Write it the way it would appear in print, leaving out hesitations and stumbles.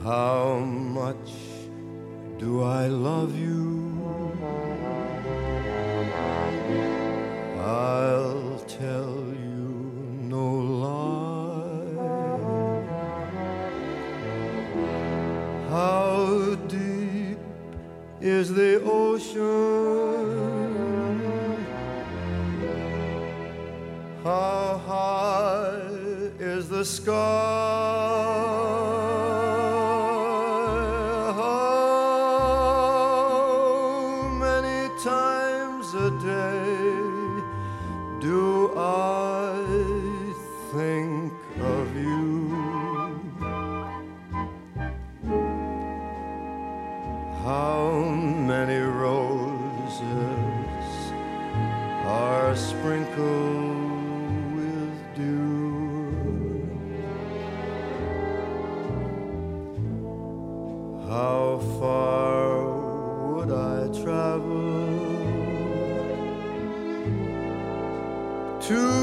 How much do I love you? I'll tell you no lie. How deep is the ocean? How high is the sky? A day do I think of you? How many roses are sprinkled with dew? How far would I travel to